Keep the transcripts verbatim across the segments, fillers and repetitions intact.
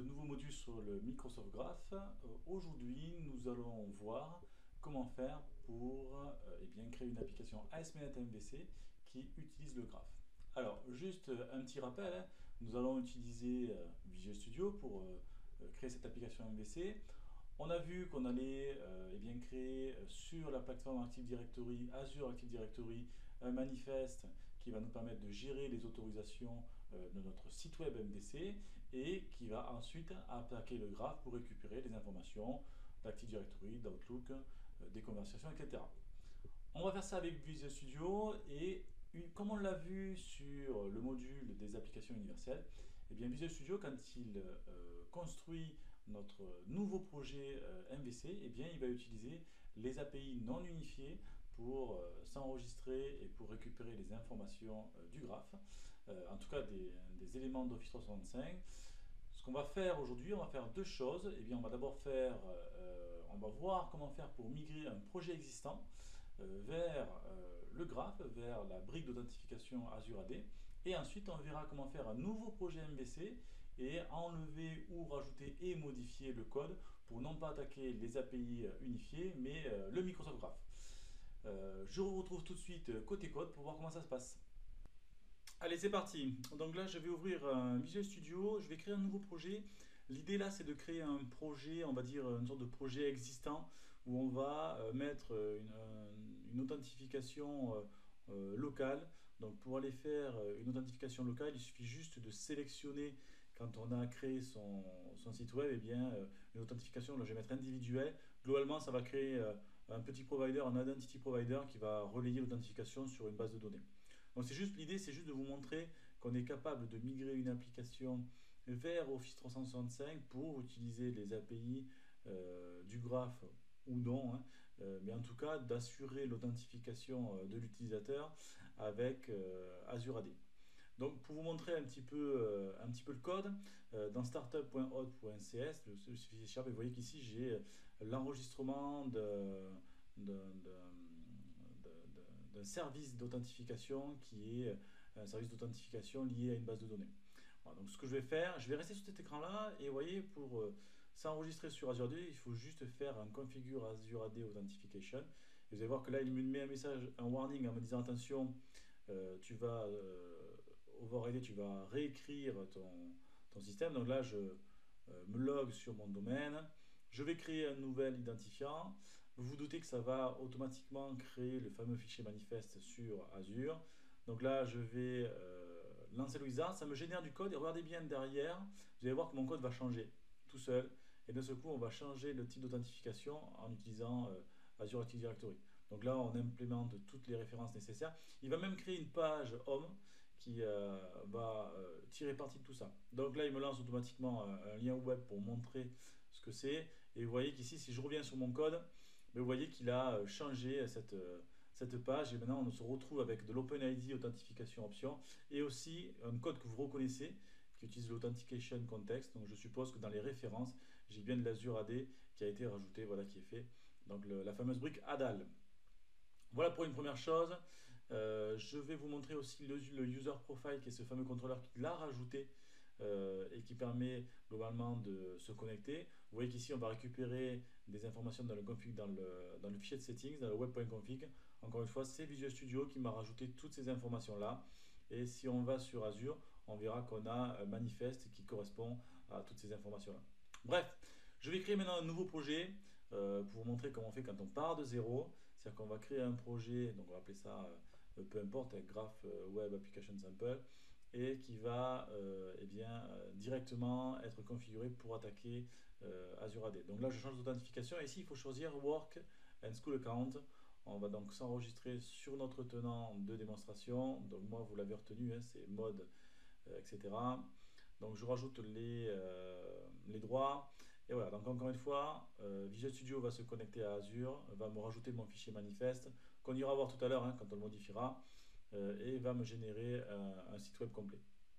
nouveau module sur le Microsoft Graph. Euh, Aujourd'hui, nous allons voir comment faire pour euh, eh bien, créer une application A S P point NET M V C qui utilise le graphe. Alors, juste euh, un petit rappel, hein, nous allons utiliser euh, Visual Studio pour euh, euh, créer cette application M V C. On a vu qu'on allait euh, eh bien, créer euh, sur la plateforme Active Directory, Azure Active Directory, un manifeste qui va nous permettre de gérer les autorisations euh, de notre site web M V C et qui va ensuite attaquer le graphe pour récupérer les informations d'Active Directory, d'Outlook, euh, des conversations, et cetera. On va faire ça avec Visual Studio et comme on l'a vu sur le module des applications universelles, eh bien Visual Studio, quand il euh, construit notre nouveau projet euh, M V C, eh bien, il va utiliser les A P I non unifiées pour euh, s'enregistrer et pour récupérer les informations euh, du graphe, euh, en tout cas des, des éléments d'Office trois cent soixante-cinq. Ce qu'on va faire aujourd'hui, on va faire deux choses. Eh bien, on va d'abord faire, euh, on va voir comment faire pour migrer un projet existant euh, vers euh, le graphe, vers la brique d'authentification Azure A D. Et ensuite, on verra comment faire un nouveau projet M V C et enlever ou rajouter et modifier le code pour non pas attaquer les A P I unifiées, mais euh, le Microsoft Graph. Euh, je vous retrouve tout de suite côté code pour voir comment ça se passe. Allez, c'est parti. Donc là, je vais ouvrir un Visual Studio, je vais créer un nouveau projet. L'idée là, c'est de créer un projet, on va dire une sorte de projet existant où on va euh, mettre euh, une, euh, une authentification euh, euh, locale. Donc pour aller faire euh, une authentification locale, il suffit juste de sélectionner quand on a créé son, son site web, eh bien, euh, une authentification, là je vais mettre individuelle. Globalement, ça va créer euh, un petit provider, un identity provider qui va relayer l'authentification sur une base de données. Donc c'est juste l'idée, c'est juste de vous montrer qu'on est capable de migrer une application vers Office trois cent soixante-cinq pour utiliser les A P I euh, du graphe ou non, hein, euh, mais en tout cas d'assurer l'authentification euh, de l'utilisateur avec euh, Azure A D. Donc pour vous montrer un petit peu, euh, un petit peu le code, euh, dans startup point hot point c s, le suffit Sharp, et vous voyez qu'ici j'ai l'enregistrement de, de, de d'un service d'authentification qui est un service d'authentification lié à une base de données. Voilà, donc ce que je vais faire, je vais rester sur cet écran-là et vous voyez, pour euh, s'enregistrer sur Azure A D, il faut juste faire un configure Azure A D Authentication. Et vous allez voir que là, il me met un message, un warning en me disant attention, euh, tu vas euh, overrider, tu vas réécrire ton, ton système. Donc là, je euh, me log sur mon domaine. Je vais créer un nouvel identifiant. Vous vous doutez que ça va automatiquement créer le fameux fichier manifeste sur Azure. Donc là, je vais euh, lancer le wizard. Ça me génère du code. Et regardez bien derrière, vous allez voir que mon code va changer tout seul. Et de ce coup, on va changer le type d'authentification en utilisant euh, Azure Active Directory. Donc là, on implémente toutes les références nécessaires. Il va même créer une page home qui euh, va euh, tirer parti de tout ça. Donc là, il me lance automatiquement un, un lien web pour montrer ce que c'est. Et vous voyez qu'ici, si je reviens sur mon code, vous voyez qu'il a changé cette, cette page. Et maintenant, on se retrouve avec de l'OpenID Authentification Option et aussi un code que vous reconnaissez qui utilise l'Authentication Context. Donc je suppose que dans les références, j'ai bien de l'Azure A D qui a été rajouté, voilà, qui est fait. Donc le, la fameuse brique A D A L. Voilà pour une première chose. Euh, je vais vous montrer aussi le, le user profile qui est ce fameux contrôleur qui l'a rajouté euh, et qui permet globalement de se connecter. Vous voyez qu'ici on va récupérer des informations dans le, config, dans le, dans le fichier de settings, dans le web.config. Encore une fois, c'est Visual Studio qui m'a rajouté toutes ces informations là. Et si on va sur Azure, on verra qu'on a un manifeste qui correspond à toutes ces informations là. Bref, je vais créer maintenant un nouveau projet euh, pour vous montrer comment on fait quand on part de zéro. C'est-à-dire qu'on va créer un projet, donc on va appeler ça euh, peu importe, un Graph euh, Web Application Sample, et qui va euh, eh bien, euh, directement être configuré pour attaquer euh, Azure A D. Donc là, je change d'authentification et ici, il faut choisir Work and School Account. On va donc s'enregistrer sur notre tenant de démonstration. Donc moi, vous l'avez retenu, hein, c'est mode, euh, et cetera. Donc je rajoute les, euh, les droits. Et voilà, donc encore une fois, euh, Visual Studio va se connecter à Azure, va me rajouter mon fichier manifeste, qu'on ira voir tout à l'heure hein, quand on le modifiera, euh, et va me générer un, un site web complet.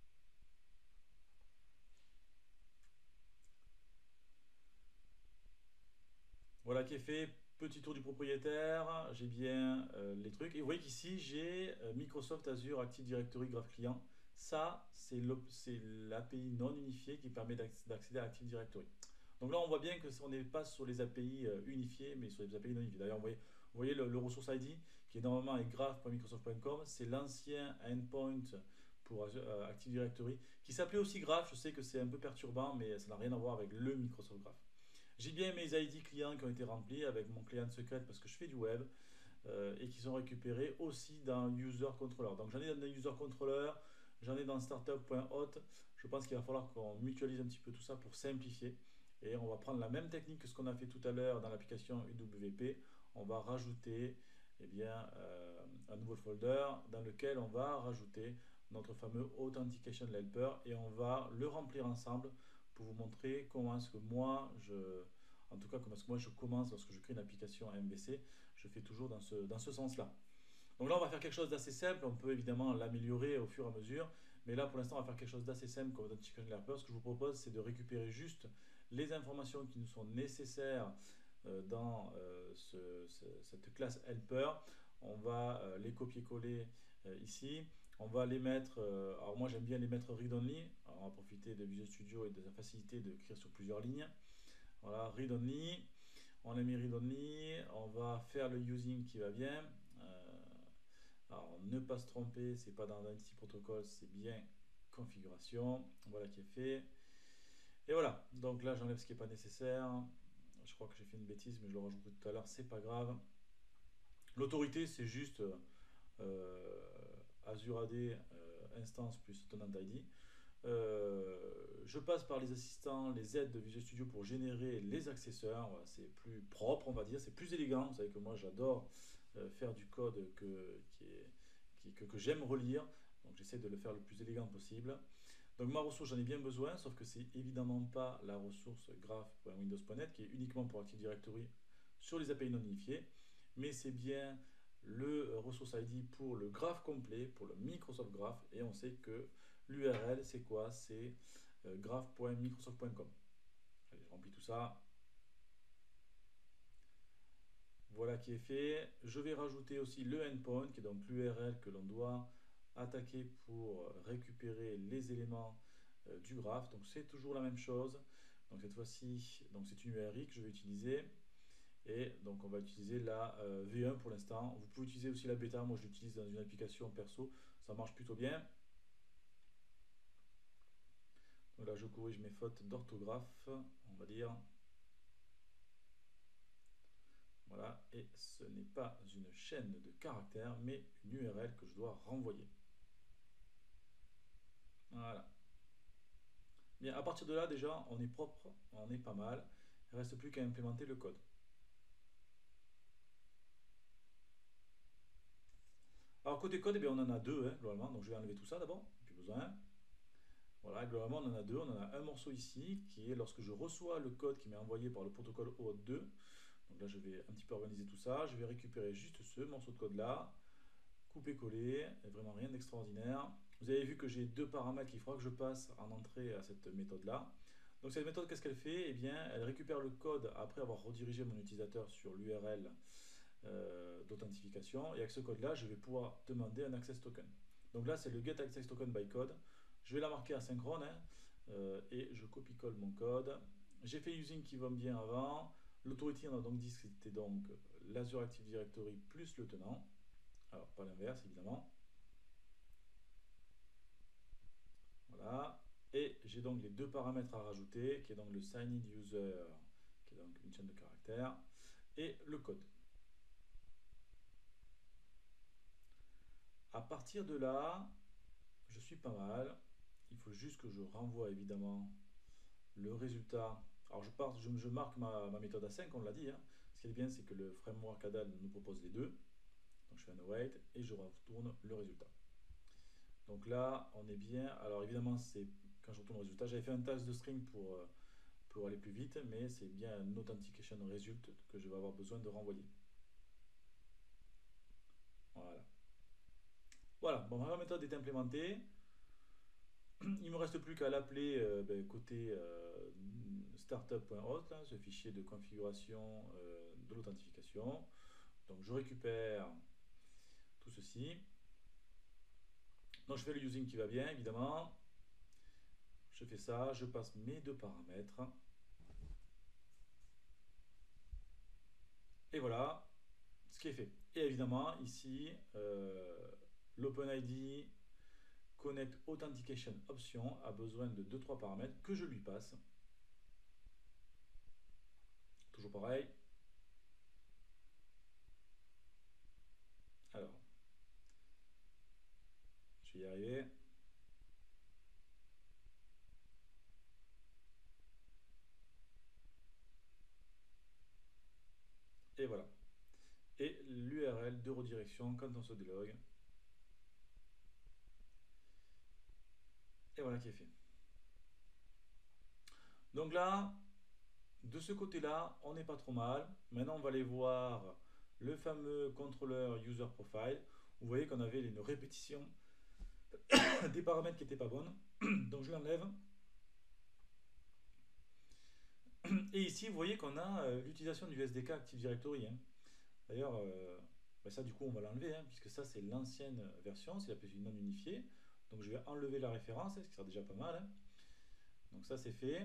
Voilà qui est fait. Petit tour du propriétaire, j'ai bien euh, les trucs. Et vous voyez qu'ici, j'ai euh, Microsoft Azure Active Directory Graph Client Ça, c'est l'A P I non unifiée qui permet d'accéder à Active Directory. Donc là, on voit bien qu'on n'est pas sur les A P I unifiées, mais sur les A P I non unifiées. D'ailleurs, vous voyez, vous voyez le, le resource I D, qui est normalement est graph point microsoft point com, c'est l'ancien endpoint pour euh, Active Directory, qui s'appelait aussi Graph. Je sais que c'est un peu perturbant, mais ça n'a rien à voir avec le Microsoft Graph. J'ai bien mes I D clients qui ont été remplis avec mon client secret parce que je fais du web euh, et qui sont récupérés aussi dans User Controller. Donc j'en ai dans User Controller, j'en ai dans startup.hot. Je pense qu'il va falloir qu'on mutualise un petit peu tout ça pour simplifier. Et on va prendre la même technique que ce qu'on a fait tout à l'heure dans l'application U W P. On va rajouter eh bien, euh, un nouveau folder dans lequel on va rajouter notre fameux Authentication Helper et on va le remplir ensemble pour vous montrer comment est-ce que moi, je, en tout cas comment est-ce que moi je commence lorsque je crée une application M V C, je fais toujours dans ce, dans ce sens-là. Donc là, on va faire quelque chose d'assez simple, on peut évidemment l'améliorer au fur et à mesure, mais là pour l'instant, on va faire quelque chose d'assez simple comme Authentication Helper. Ce que je vous propose, c'est de récupérer juste les informations qui nous sont nécessaires euh, dans euh, ce, ce, cette classe Helper. On va euh, les copier-coller euh, ici. On va les mettre, euh, alors moi j'aime bien les mettre read-only, on va profiter de Visual Studio et de la facilité d'écrire sur plusieurs lignes. Voilà, read-only, on a mis read-only, on va faire le using qui va bien. Euh, alors ne pas se tromper, c'est pas dans Identity Protocol, c'est bien configuration, voilà qui est fait. Et voilà, donc là j'enlève ce qui n'est pas nécessaire. Je crois que j'ai fait une bêtise, mais je le rajouterai tout à l'heure, c'est pas grave. L'autorité, c'est juste euh, Azure A D euh, instance plus tenant I D. Euh, je passe par les assistants, les aides de Visual Studio pour générer les accesseurs. Voilà, c'est plus propre, on va dire, c'est plus élégant. Vous savez que moi, j'adore euh, faire du code que, qui est, qui, que, que j'aime relire. Donc, j'essaie de le faire le plus élégant possible. Donc, ma ressource, j'en ai bien besoin, sauf que c'est évidemment pas la ressource graph.windows point net qui est uniquement pour Active Directory sur les A P I non unifiées, mais c'est bien le ressource I D pour le graph complet, pour le Microsoft Graph, et on sait que l'U R L, c'est quoi? C'est euh, graph point microsoft point com. Allez, je remplis tout ça. Voilà qui est fait. Je vais rajouter aussi le endpoint, qui est donc l'U R L que l'on doit attaquer pour récupérer les éléments euh, du graph. Donc c'est toujours la même chose. Donc cette fois-ci, donc c'est une U R I que je vais utiliser. Et donc on va utiliser la euh, V un pour l'instant. Vous pouvez utiliser aussi la bêta. Moi je l'utilise dans une application perso. Ça marche plutôt bien. Donc là je corrige mes fautes d'orthographe, on va dire. Voilà, et ce n'est pas une chaîne de caractères, mais une U R L que je dois renvoyer. Voilà. Bien, à partir de là, déjà, on est propre, on est pas mal. Il ne reste plus qu'à implémenter le code. Alors, côté code, eh bien, on en a deux, hein, globalement. Donc, je vais enlever tout ça d'abord, plus besoin. Voilà, globalement, on en a deux. On en a un morceau ici, qui est lorsque je reçois le code qui m'est envoyé par le protocole O auth deux. Donc là, je vais un petit peu organiser tout ça. Je vais récupérer juste ce morceau de code-là, couper-coller, vraiment rien d'extraordinaire. Vous avez vu que j'ai deux paramètres qu'il faudra que je passe en entrée à cette méthode-là. Donc cette méthode, qu'est-ce qu'elle fait? Eh bien, elle récupère le code après avoir redirigé mon utilisateur sur l'U R L euh, d'authentification. Et avec ce code-là, je vais pouvoir demander un access token. Donc là, c'est le get access token by code. Je vais la marquer asynchrone hein, euh, et je copie-colle mon code. J'ai fait using qui va bien avant. L'autorité, on a donc dit que c'était donc l'Azure Active Directory plus le tenant. Alors, pas l'inverse, évidemment. Voilà. Et j'ai donc les deux paramètres à rajouter, qui est donc le signed user, qui est donc une chaîne de caractères, et le code. À partir de là, je suis pas mal. Il faut juste que je renvoie évidemment le résultat. Alors je, pars, je, je marque ma, ma méthode async, on l'a dit. Hein. Ce qui est bien, c'est que le framework Adal nous propose les deux. Donc je fais un await et je retourne le résultat. Donc là, on est bien. Alors évidemment, c'est quand je retourne le résultat, j'avais fait un test de string pour, pour aller plus vite, mais c'est bien un authentication result que je vais avoir besoin de renvoyer. Voilà. Voilà, bon, ma méthode est implémentée. Il ne me reste plus qu'à l'appeler euh, ben, côté euh, startup.hot, ce fichier de configuration euh, de l'authentification. Donc je récupère tout ceci. Donc je fais le using qui va bien, évidemment. Je fais ça, je passe mes deux paramètres. Et voilà ce qui est fait. Et évidemment, ici, euh, l'OpenID Connect Authentication Option a besoin de deux trois paramètres que je lui passe. Toujours pareil. Alors, je vais y arriver. Et voilà. Et l'U R L de redirection quand on se délogue. Et voilà qui est fait. Donc là, de ce côté-là, on n'est pas trop mal. Maintenant, on va aller voir le fameux contrôleur user profile. Vous voyez qu'on avait une répétition des paramètres qui n'étaient pas bonnes. Donc je l'enlève. Et ici, vous voyez qu'on a euh, l'utilisation du S D K Active Directory. Hein. D'ailleurs, euh, ben ça du coup on va l'enlever, hein, puisque ça c'est l'ancienne version, c'est la P S U non unifiée. Donc je vais enlever la référence, ce qui sera déjà pas mal. Hein. Donc ça c'est fait.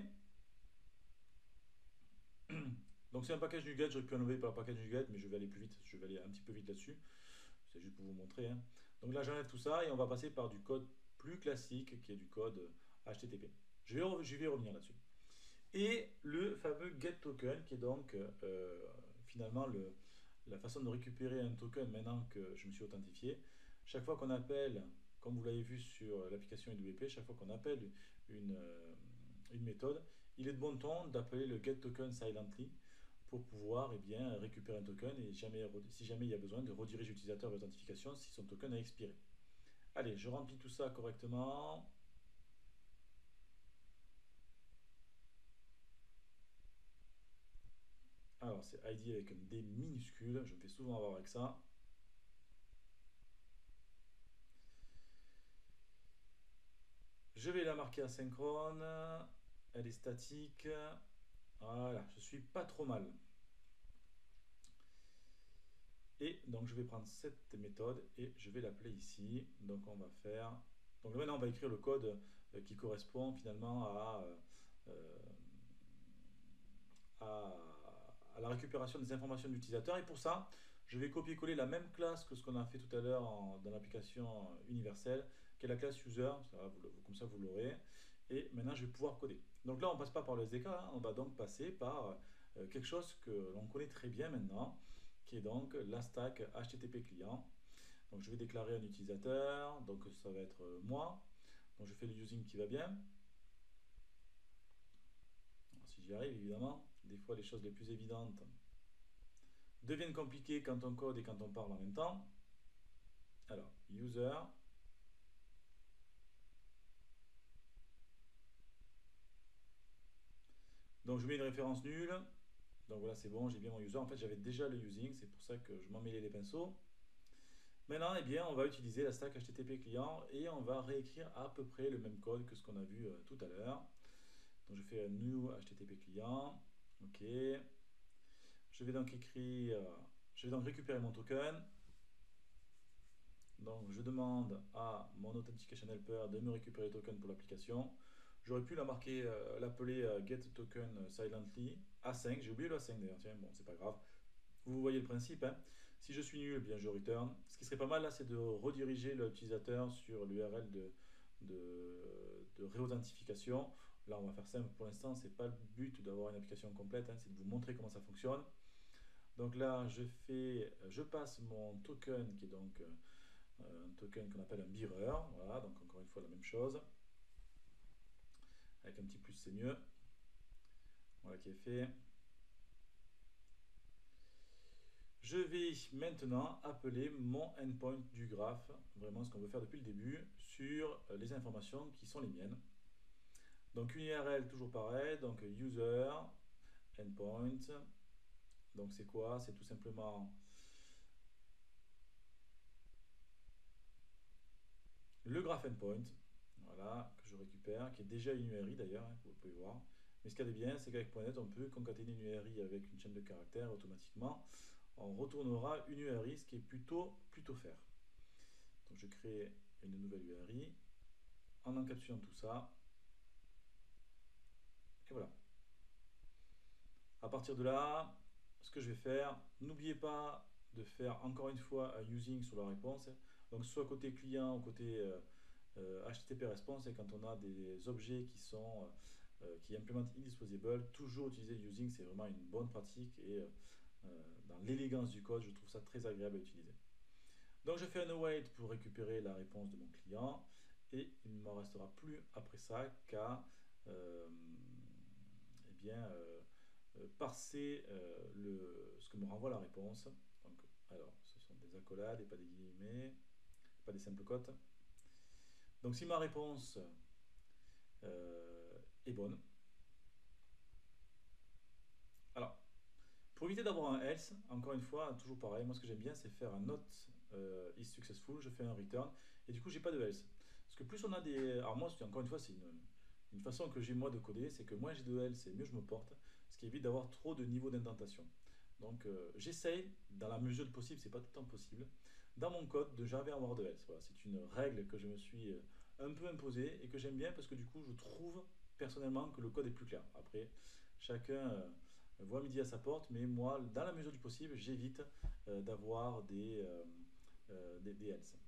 Donc c'est un package NuGet, j'aurais pu enlever par le package NuGet, mais je vais aller plus vite, je vais aller un petit peu vite là-dessus. C'est juste pour vous montrer. Hein. Donc là j'enlève tout ça et on va passer par du code plus classique qui est du code H T T P. Je vais, je vais revenir là-dessus. Et le fameux getToken qui est donc euh, finalement le, la façon de récupérer un token maintenant que je me suis authentifié. Chaque fois qu'on appelle, comme vous l'avez vu sur l'application I W P, chaque fois qu'on appelle une, euh, une méthode, il est de bon ton d'appeler le getToken silently pour pouvoir eh bien, récupérer un token et jamais, si jamais il y a besoin de rediriger l'utilisateur vers l'authentification si son token a expiré. Allez, je remplis tout ça correctement. Alors, c'est I D avec un D minuscule. Je me fais souvent avoir avec ça. Je vais la marquer asynchrone. Elle est statique. Voilà, je suis pas trop mal. Et donc, je vais prendre cette méthode et je vais l'appeler ici. Donc, on va faire... Donc, maintenant, on va écrire le code qui correspond finalement à... Euh, à à la récupération des informations de l'utilisateur. Et pour ça, je vais copier-coller la même classe que ce qu'on a fait tout à l'heure dans l'application universelle, qui est la classe user. Ça, vous, comme ça, vous l'aurez. Et maintenant, je vais pouvoir coder. Donc là, on ne passe pas par le S D K, hein, on va donc passer par euh, quelque chose que l'on connaît très bien maintenant, qui est donc la stack H T T P client. Donc je vais déclarer un utilisateur, donc ça va être moi. Donc je fais le using qui va bien. Alors, si j'y arrive, évidemment. Des fois, les choses les plus évidentes deviennent compliquées quand on code et quand on parle en même temps. Alors, user. Donc, je mets une référence nulle. Donc voilà, c'est bon, j'ai bien mon user. En fait, j'avais déjà le using, c'est pour ça que je m'en mêlais les pinceaux. Maintenant, eh bien, on va utiliser la stack H T T P client et on va réécrire à peu près le même code que ce qu'on a vu euh, tout à l'heure. Donc, je fais un new H T T P client. OK. Je vais donc écrire, je vais donc récupérer mon token. Donc je demande à mon Authentication Helper de me récupérer le token pour l'application. J'aurais pu la marquer, euh, l'appeler euh, getToken silently A cinq. J'ai oublié le A cinq d'ailleurs, tiens, bon, c'est pas grave. Vous voyez le principe, hein. Si je suis nul, eh bien je return. Ce qui serait pas mal là, c'est de rediriger l'utilisateur sur l'U R L de, de, de réauthentification. Là, on va faire simple pour l'instant, c'est pas le but d'avoir une application complète, hein, c'est de vous montrer comment ça fonctionne. Donc là, je fais, je passe mon token qui est donc euh, un token qu'on appelle un bearer. Voilà, donc encore une fois la même chose. Avec un petit plus, c'est mieux. Voilà qui est fait. Je vais maintenant appeler mon endpoint du graphe, vraiment ce qu'on veut faire depuis le début, sur les informations qui sont les miennes. Donc une U R L toujours pareil, donc user, endpoint. Donc c'est quoi? C'est tout simplement le graph endpoint, voilà, que je récupère, qui est déjà une U R I d'ailleurs, hein, vous pouvez voir. Mais ce qu'il y a de bien, c'est qu'avec .NET, on peut concaténer une U R I avec une chaîne de caractères automatiquement. On retournera une U R I, ce qui est plutôt, plutôt faire. Donc je crée une nouvelle U R I en encapsulant tout ça. Et voilà. À partir de là, ce que je vais faire, n'oubliez pas de faire encore une fois un using sur la réponse. Donc soit côté client ou côté euh, euh, H T T P response, et quand on a des objets qui sont euh, qui implémentent indisposable, toujours utiliser using, c'est vraiment une bonne pratique et euh, dans l'élégance du code, je trouve ça très agréable à utiliser. Donc je fais un await pour récupérer la réponse de mon client et il ne me restera plus après ça qu'à euh, eh bien euh, euh, parser euh, le, ce que me renvoie la réponse. Donc, alors, ce sont des accolades et pas des guillemets, pas des simples cotes. Donc si ma réponse euh, est bonne, alors pour éviter d'avoir un else, encore une fois, toujours pareil, moi ce que j'aime bien c'est faire un not euh, is successful, je fais un return et du coup j'ai pas de else. Parce que plus on a des... Alors moi encore une fois c'est une, une façon que j'ai moi de coder, c'est que moins j'ai de else et mieux je me porte, ce qui évite d'avoir trop de niveaux d'indentation. Donc euh, j'essaye, dans la mesure du possible, c'est pas tout le temps possible, dans mon code de jamais avoir de else. Voilà, c'est une règle que je me suis euh, un peu imposée et que j'aime bien parce que du coup je trouve personnellement que le code est plus clair. Après, chacun euh, voit midi à sa porte, mais moi, dans la mesure du possible, j'évite euh, d'avoir des, euh, euh, des, des else.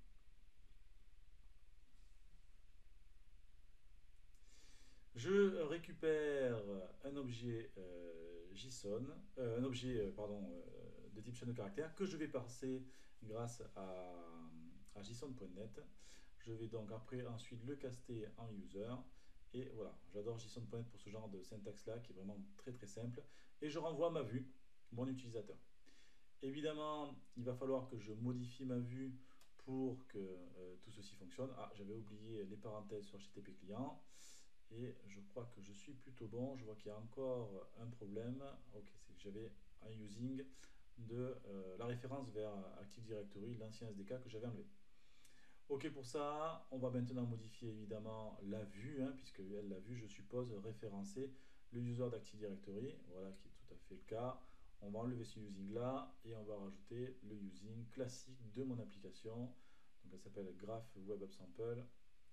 Je récupère un objet euh, JSON, euh, un objet euh, pardon, euh, de type chaîne de caractères que je vais passer grâce à, à JSON point net. Je vais donc après ensuite le caster en user. Et voilà, j'adore JSON point net pour ce genre de syntaxe là qui est vraiment très très simple. Et je renvoie ma vue, mon utilisateur. Évidemment, il va falloir que je modifie ma vue pour que euh, tout ceci fonctionne. Ah, j'avais oublié les parenthèses sur H T T P client. Et je crois que je suis plutôt bon. Je vois qu'il y a encore un problème. Ok, c'est que j'avais un using de euh, la référence vers Active Directory, l'ancien S D K que j'avais enlevé. Ok, pour ça, on va maintenant modifier évidemment la vue, hein, puisque elle, la vue, je suppose, référencer le user d'Active Directory. Voilà, qui est tout à fait le cas. On va enlever ce using là et on va rajouter le using classique de mon application. Donc elle s'appelle Graph Web App Sample.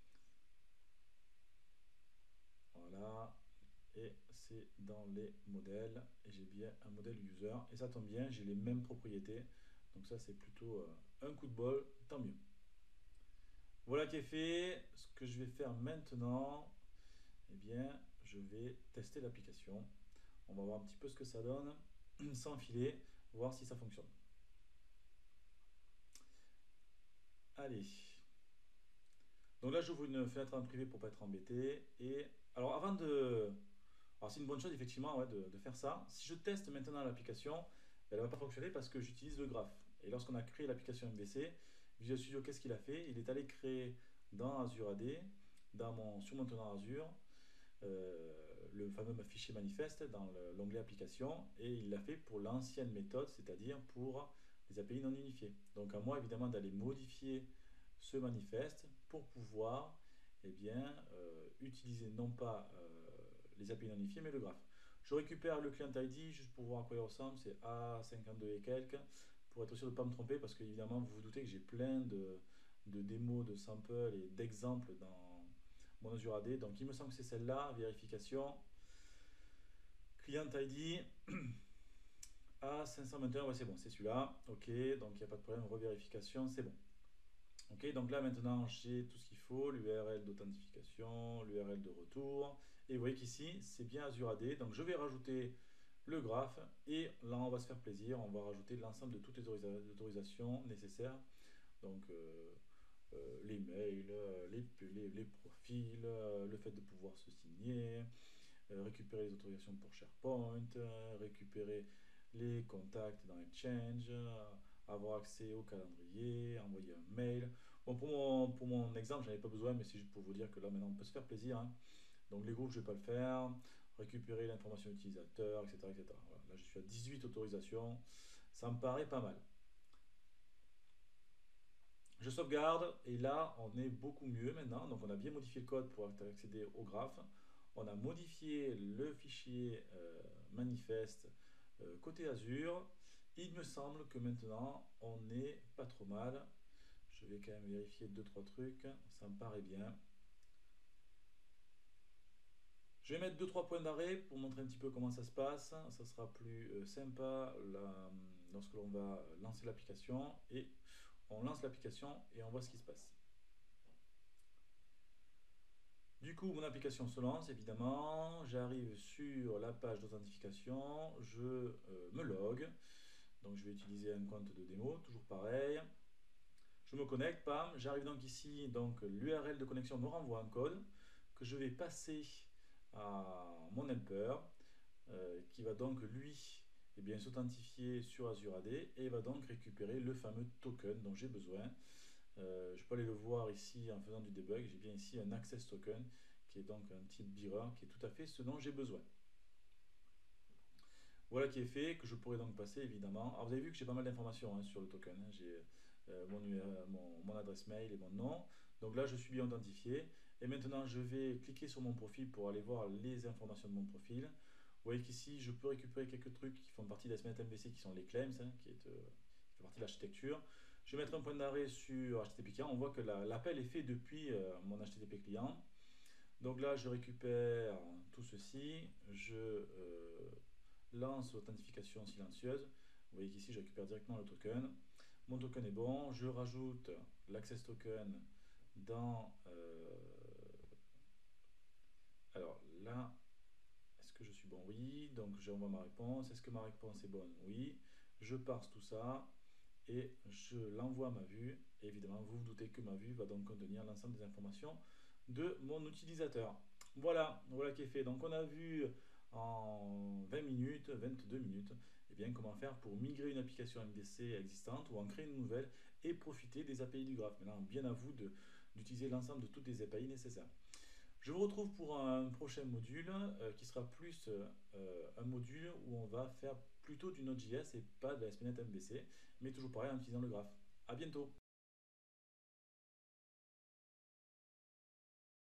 Voilà, et c'est dans les modèles, et j'ai bien un modèle user, et ça tombe bien, j'ai les mêmes propriétés, donc ça c'est plutôt euh, un coup de bol, tant mieux. Voilà qui est fait. Ce que je vais faire maintenant, eh bien, je vais tester l'application. On va voir un petit peu ce que ça donne, sans filer, voir si ça fonctionne. Allez. Donc là, j'ouvre une fenêtre en privé pour pas être embêté, et alors avant de... Alors c'est une bonne chose effectivement ouais, de, de faire ça. Si je teste maintenant l'application, elle ne va pas fonctionner parce que j'utilise le graphe. Et lorsqu'on a créé l'application M V C, Visual Studio, qu'est-ce qu'il a fait? Il est allé créer dans Azure A D, dans mon, sur mon tenant Azure, euh, le fameux fichier manifeste dans l'onglet application, et il l'a fait pour l'ancienne méthode, c'est-à-dire pour les A P I non unifiées. Donc à moi évidemment d'aller modifier ce manifeste pour pouvoir eh bien, euh, utiliser non pas euh, les A P I non unifiées, mais le graphe. Je récupère le client I D juste pour voir à quoi il ressemble, c'est A cinquante-deux et quelques, pour être sûr de ne pas me tromper, parce qu'évidemment, vous vous doutez que j'ai plein de, de démos, de samples et d'exemples dans mon Azure A D. Donc il me semble que c'est celle-là, vérification. Client I D, A cinq cent vingt et un, ouais c'est bon, c'est celui-là. Ok, donc il n'y a pas de problème, revérification, c'est bon. Ok, donc là maintenant j'ai tout ce qu'il faut, l'U R L d'authentification, l'U R L de retour, et vous voyez qu'ici c'est bien Azure A D, donc je vais rajouter le graphe, et là on va se faire plaisir, on va rajouter l'ensemble de toutes les autorisations nécessaires, donc euh, euh, les mails, les, les, les profils, euh, le fait de pouvoir se signer, euh, récupérer les autorisations pour SharePoint, euh, récupérer les contacts dans Exchange, euh, avoir accès au calendrier, envoyer un mail. Bon, pour mon, pour mon exemple, j'en avais pas besoin, mais c'est juste pour vous dire que là maintenant on peut se faire plaisir. Hein. Donc les groupes, je ne vais pas le faire. Récupérer l'information utilisateur, et cetera et cetera. Voilà. Là, je suis à dix-huit autorisations. Ça me paraît pas mal. Je sauvegarde et là, on est beaucoup mieux maintenant. Donc on a bien modifié le code pour accéder au graphe. On a modifié le fichier euh, manifeste euh, côté Azure. Il me semble que maintenant, on n'est pas trop mal. je vais quand même vérifier deux trois trucs, ça me paraît bien. Je vais mettre deux trois points d'arrêt pour montrer un petit peu comment ça se passe. Ça sera plus euh, sympa là, lorsque l'on va lancer l'application. Et on lance l'application et on voit ce qui se passe. Du coup, mon application se lance évidemment. J'arrive sur la page d'authentification. Je euh, me log. Donc je vais utiliser un compte de démo, toujours pareil. Je me connecte, pam. J'arrive donc ici. Donc l'U R L de connexion me renvoie un code que je vais passer à mon helper, euh, qui va donc lui eh bien, s'authentifier sur Azure A D et va donc récupérer le fameux token dont j'ai besoin. Euh, je peux aller le voir ici en faisant du debug. J'ai bien ici un access token qui est donc un type bearer qui est tout à fait ce dont j'ai besoin. Voilà qui est fait, que je pourrais donc passer évidemment. Alors vous avez vu que j'ai pas mal d'informations hein, sur le token. Hein. J'ai euh, mon, mon, mon adresse mail et mon nom. Donc là je suis bien authentifié. Et maintenant je vais cliquer sur mon profil pour aller voir les informations de mon profil. Vous voyez qu'ici je peux récupérer quelques trucs qui font partie de S M N E T M V C qui sont les claims, hein, qui, est, euh, qui fait partie de l'architecture. Je vais mettre un point d'arrêt sur H T T P client. On voit que l'appel la, est fait depuis euh, mon H T T P client. Donc là je récupère tout ceci. Je euh, lance l'authentification silencieuse. Vous voyez qu'ici je récupère directement le token. Mon token est bon. Je rajoute l'access token dans... Euh, alors là, est-ce que je suis bon? Oui. Donc j'envoie ma réponse. Est-ce que ma réponse est bonne? Oui. Je parse tout ça et je l'envoie à ma vue. Et évidemment, vous vous doutez que ma vue va donc contenir l'ensemble des informations de mon utilisateur. Voilà, voilà qui est fait. Donc on a vu en vingt minutes, vingt-deux minutes, eh bien, comment faire pour migrer une application M V C existante ou en créer une nouvelle et profiter des A P I du graphe. Maintenant, bien à vous d'utiliser l'ensemble de toutes les A P I nécessaires. Je vous retrouve pour un prochain module euh, qui sera plus euh, un module où on va faire plutôt du Node.js et pas de la S P net M V C, mais toujours pareil en utilisant le graphe. A bientôt!